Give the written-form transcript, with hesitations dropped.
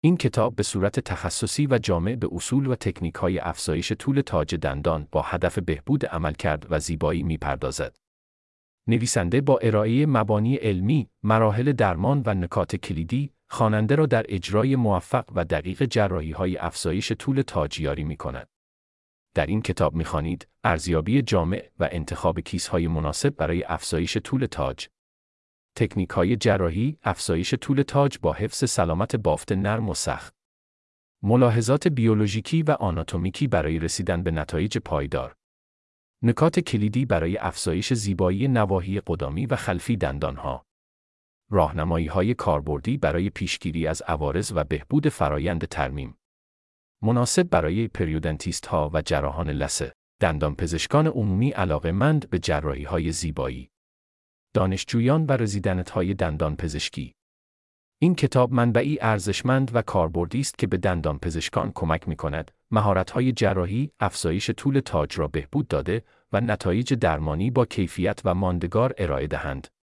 این کتاب به صورت تخصصی و جامع به اصول و تکنیک‌های افزایش طول تاج دندان با هدف بهبود عملکرد و زیبایی می‌پردازد. نویسنده با ارائه مبانی علمی، مراحل درمان و نکات کلیدی، خواننده را در اجرای موفق و دقیق جراحی‌های افزایش طول تاج یاری می‌کند. در این کتاب می‌خوانید ارزیابی جامع و انتخاب کیس‌های مناسب برای افزایش طول تاج. تکنیک‌های جراحی، افزایش طول تاج با حفظ سلامت بافت نرم و سخت. ملاحظات بیولوژیکی و آناتومیکی برای رسیدن به نتایج پایدار. نکات کلیدی برای افزایش زیبایی نواحی قدامی و خلفی دندانها. راهنمایی‌های کاربردی برای پیشگیری از عوارض و بهبود فرایند ترمیم. مناسب برای پریودنتیست‌ها و جراحان لثه. دندانپزشکان عمومی علاقه‌مند به جراحی‌های زیبایی. دانشجویان و رزیدنت‌های دندانپزشکی. این کتاب منبعی ارزشمند و کاربردی است که به دندانپزشکان کمک می‌کند مهارت‌های جراحی، افزایش طول تاج را بهبود داده و نتایج درمانی با کیفیت و ماندگار ارائه دهند.